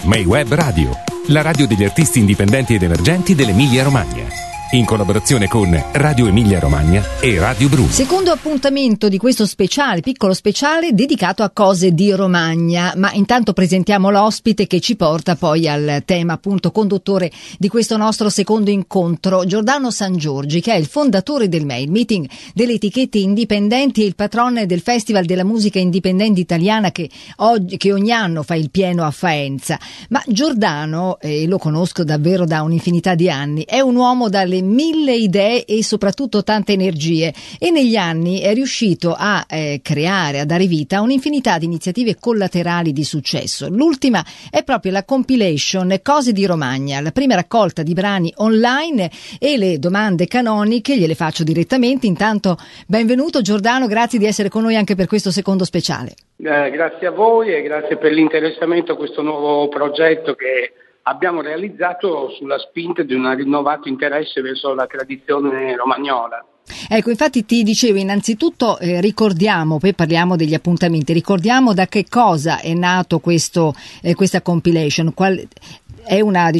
May Web Radio, la radio degli artisti indipendenti ed emergenti dell'Emilia Romagna. In collaborazione con Radio Emilia Romagna e Radio Bruno. Secondo appuntamento di questo speciale, piccolo speciale dedicato a cose di Romagna, ma intanto presentiamo l'ospite che ci porta poi al tema appunto conduttore di questo nostro secondo incontro, Giordano Sangiorgi, che è il fondatore del MEI, il meeting delle etichette indipendenti e il patrone del Festival della Musica Indipendente Italiana che ogni anno fa il pieno a Faenza. Ma Giordano, lo conosco davvero da un'infinità di anni, è un uomo dalle mille idee e soprattutto tante energie, e negli anni è riuscito a creare, a dare vita a un'infinità di iniziative collaterali di successo. L'ultima è proprio la compilation Cose di Romagna, la prima raccolta di brani online, e le domande canoniche gliele faccio direttamente. Intanto benvenuto Giordano, grazie di essere con noi anche per questo secondo speciale. Grazie a voi e grazie per l'interessamento a questo nuovo progetto che abbiamo realizzato sulla spinta di un rinnovato interesse verso la tradizione romagnola. Ecco, infatti ti dicevo, innanzitutto ricordiamo, poi parliamo degli appuntamenti, ricordiamo da che cosa è nato questa compilation, è una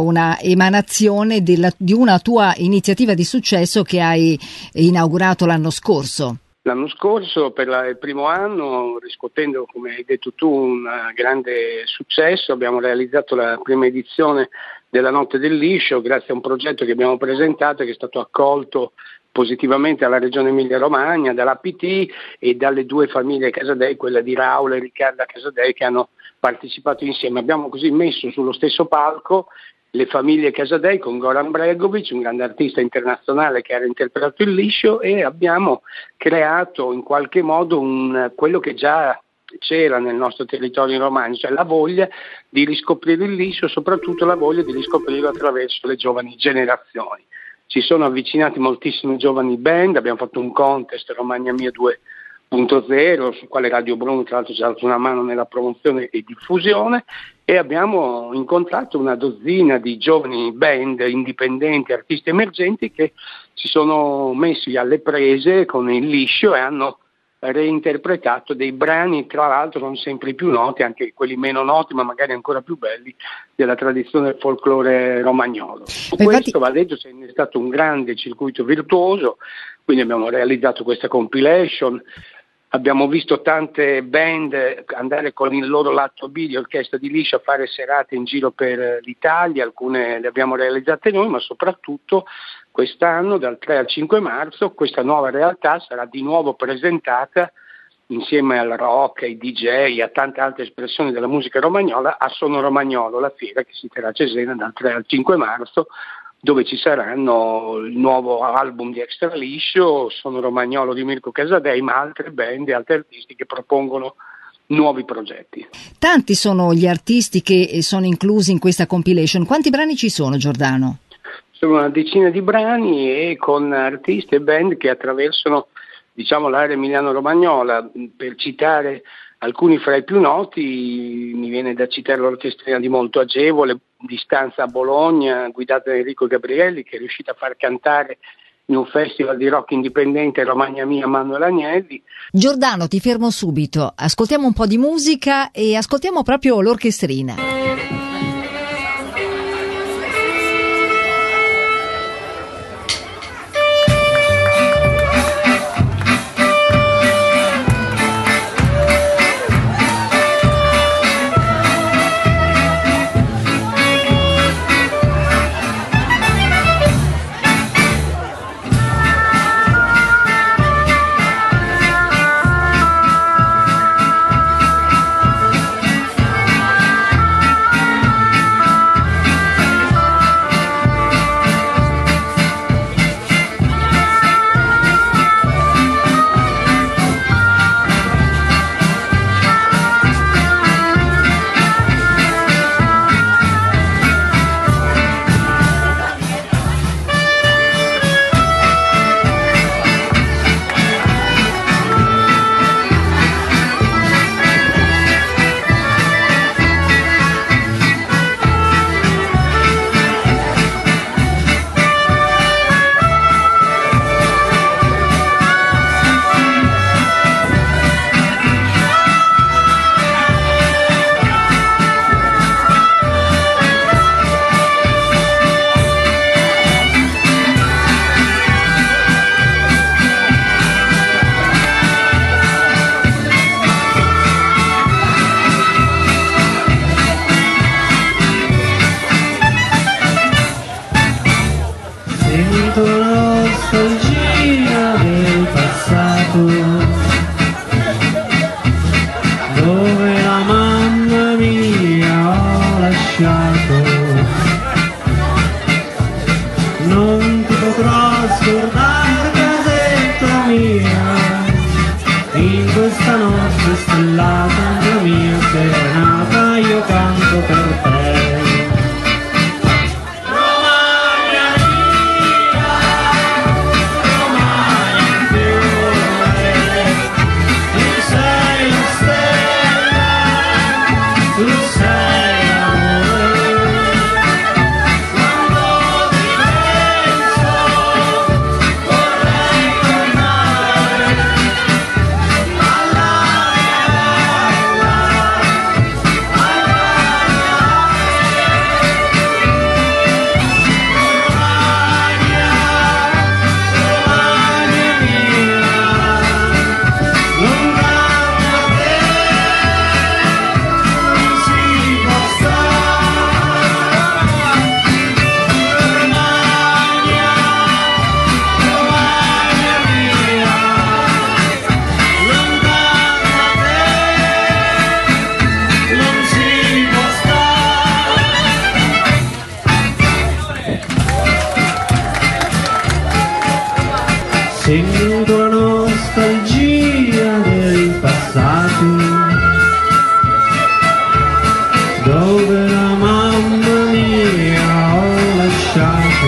emanazione di una tua iniziativa di successo che hai inaugurato l'anno scorso. L'anno scorso, per il primo anno, riscuotendo, come hai detto tu, un grande successo, abbiamo realizzato la prima edizione della Notte del Liscio grazie a un progetto che abbiamo presentato e che è stato accolto positivamente alla Regione Emilia-Romagna, dall'APT e dalle due famiglie Casadei, quella di Raul e Riccarda Casadei, che hanno partecipato insieme. Abbiamo così messo sullo stesso palco le famiglie Casadei con Goran Bregovic, un grande artista internazionale che ha interpretato il liscio, e abbiamo creato in qualche modo quello che già c'era nel nostro territorio in Romagna, cioè la voglia di riscoprire il liscio, soprattutto la voglia di riscoprirlo attraverso le giovani generazioni. Ci sono avvicinati moltissime giovani band, abbiamo fatto un contest Romagna Mia 2.0, sul quale Radio Bruno tra l'altro ci ha dato una mano nella promozione e diffusione, e abbiamo incontrato una dozzina di giovani band indipendenti, artisti emergenti che si sono messi alle prese con il liscio e hanno reinterpretato dei brani, tra l'altro non sempre più noti, anche quelli meno noti ma magari ancora più belli, della tradizione del folklore romagnolo. Questo, va detto, è stato un grande circuito virtuoso, quindi abbiamo realizzato questa compilation. Abbiamo visto tante band andare con il loro lato B di orchestra di liscio a fare serate in giro per l'Italia, alcune le abbiamo realizzate noi, ma soprattutto quest'anno, dal 3 al 5 marzo, questa nuova realtà sarà di nuovo presentata insieme al rock, ai DJ, a tante altre espressioni della musica romagnola a Sono Romagnolo, la fiera che si terrà a Cesena dal 3 al 5 marzo, dove ci saranno il nuovo album di Extra Liscio, Sono Romagnolo di Mirko Casadei, ma altre band e altri artisti che propongono nuovi progetti. Tanti sono gli artisti che sono inclusi in questa compilation. Quanti brani ci sono, Giordano? Sono una decina di brani, e con artisti e band che attraversano, l'area emiliano-romagnola. Per citare alcuni fra i più noti, mi viene da citare l'orchestrina di Molto Agevole, di Stanza a Bologna, guidata da Enrico Gabrielli, che è riuscita a far cantare in un festival di rock indipendente Romagna Mia Manuel Agnelli. Giordano, ti fermo subito, ascoltiamo un po' di musica e ascoltiamo proprio l'orchestrina. sento la nostalgia del passato, dove la mamma mia ho lasciato.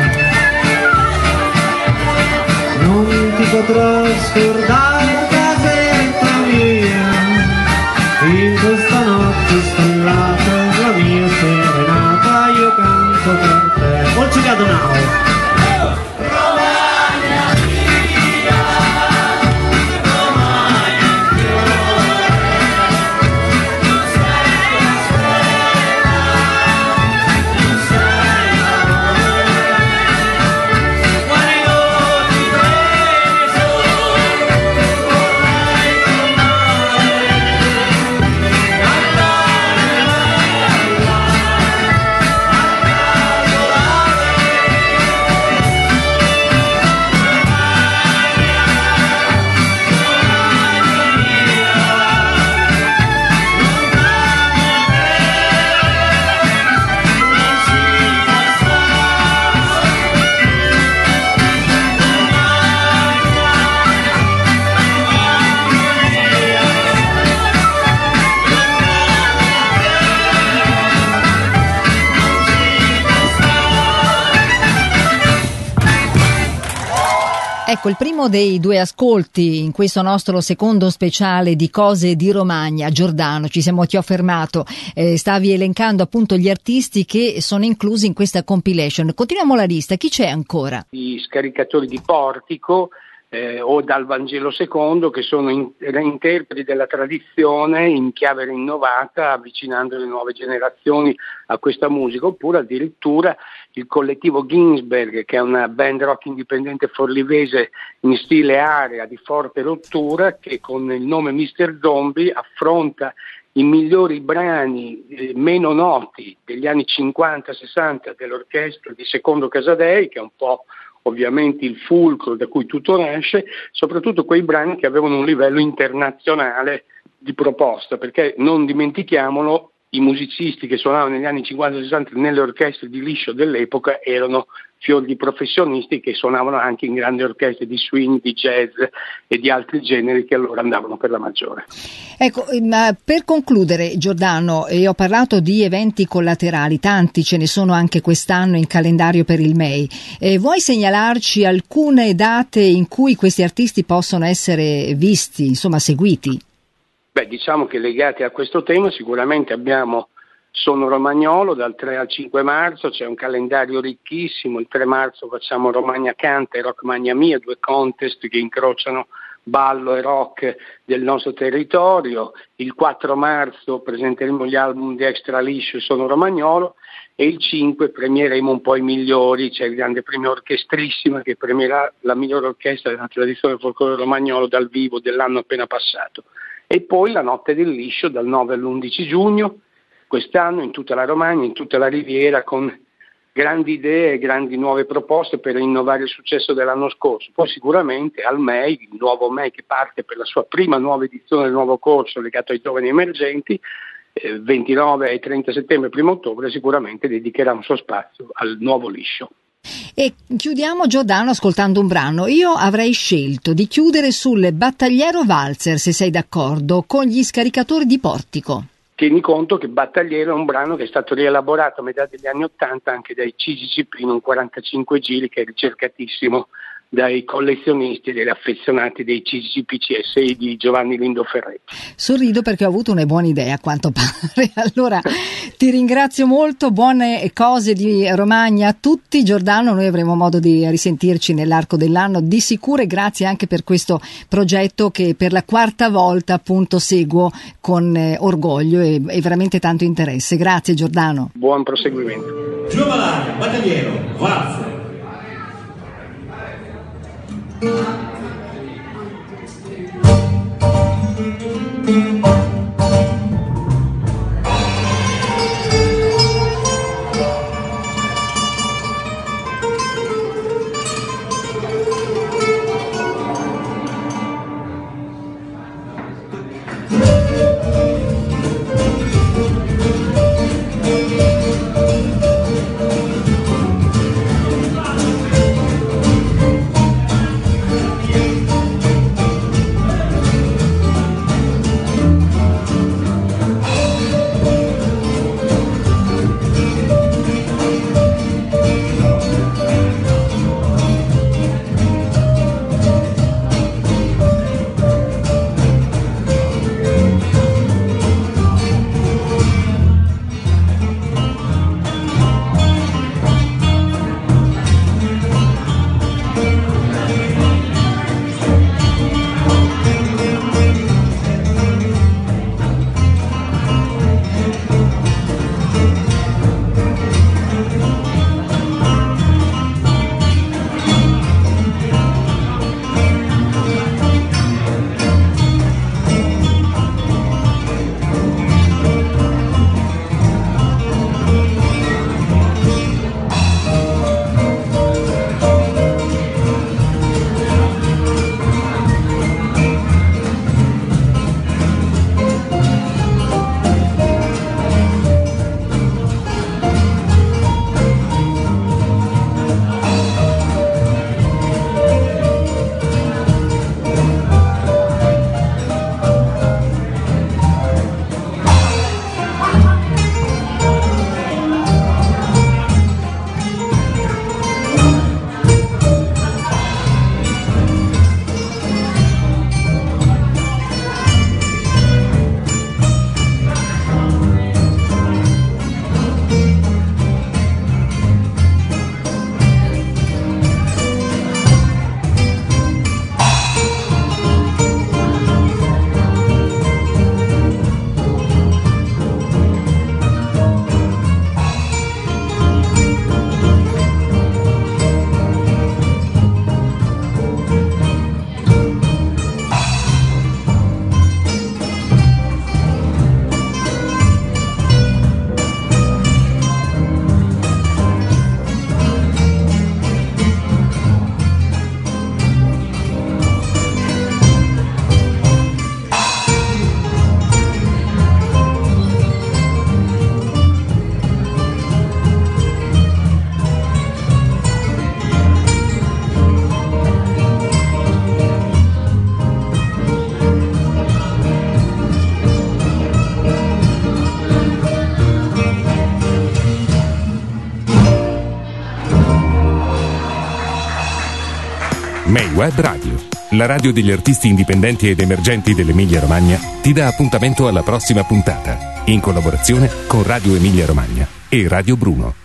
Non ti potrò scordare, casetta mia, in questa notte stellata, la mia serenata, io canto per te. Olcikato now. Ecco, il primo dei due ascolti in questo nostro secondo speciale di Cose di Romagna. Giordano, ti ho fermato, stavi elencando appunto gli artisti che sono inclusi in questa compilation. Continuiamo la lista, chi c'è ancora? I scaricatori di Portico o dal Vangelo Secondo, che sono interpreti della tradizione in chiave rinnovata, avvicinando le nuove generazioni a questa musica, oppure addirittura il collettivo Ginsberg, che è una band rock indipendente forlivese in stile area di forte rottura, che con il nome Mr. Zombie affronta i migliori brani meno noti degli anni 50-60 dell'orchestra di Secondo Casadei, che è un po' ovviamente il fulcro da cui tutto nasce, soprattutto quei brani che avevano un livello internazionale di proposta, perché non dimentichiamolo, i musicisti che suonavano negli anni 50-60 nelle orchestre di liscio dell'epoca erano fior di professionisti che suonavano anche in grandi orchestre di swing, di jazz e di altri generi che allora andavano per la maggiore. Ecco, per concludere, Giordano, ho parlato di eventi collaterali, tanti ce ne sono anche quest'anno in calendario per il MEI. Vuoi segnalarci alcune date in cui questi artisti possono essere visti, insomma seguiti? Beh, diciamo che legati a questo tema sicuramente abbiamo Sono Romagnolo dal 3 al 5 marzo, c'è un calendario ricchissimo, il 3 marzo facciamo Romagna Canta e Rock Magna Mia, due contest che incrociano ballo e rock del nostro territorio, il 4 marzo presenteremo gli album di Extra Liscio e Sono Romagnolo e il 5 premieremo un po' i migliori, c'è il grande premio orchestrissima che premierà la migliore orchestra della tradizione folklore romagnolo dal vivo dell'anno appena passato. E poi la Notte del Liscio dal 9 all'11 giugno, quest'anno in tutta la Romagna, in tutta la Riviera, con grandi idee e grandi nuove proposte per innovare il successo dell'anno scorso. Poi sicuramente al MEI, il nuovo MEI che parte per la sua prima nuova edizione del nuovo corso legato ai giovani emergenti, 29 e 30 settembre e 1 ottobre sicuramente dedicherà un suo spazio al nuovo Liscio. E chiudiamo, Giordano, ascoltando un brano. Io avrei scelto di chiudere sul Battagliero Valzer, se sei d'accordo, con gli scaricatori di Portico. Tieni conto che Battagliero è un brano che è stato rielaborato a metà degli anni 80 anche dai CGCP in un 45 giri che è ricercatissimo dai collezionisti e degli affezionati dei CGCP CSI di Giovanni Lindo Ferretti. Sorrido perché ho avuto una buona idea a quanto pare. Allora ti ringrazio molto, buone cose di Romagna a tutti. Giordano, noi avremo modo di risentirci nell'arco dell'anno di sicuro e grazie anche per questo progetto che per la quarta volta appunto seguo con orgoglio e veramente tanto interesse. Grazie Giordano. Buon proseguimento. Giovanni, Battagliero, Valzer. May Web Radio, la radio degli artisti indipendenti ed emergenti dell'Emilia Romagna, ti dà appuntamento alla prossima puntata, in collaborazione con Radio Emilia Romagna e Radio Bruno.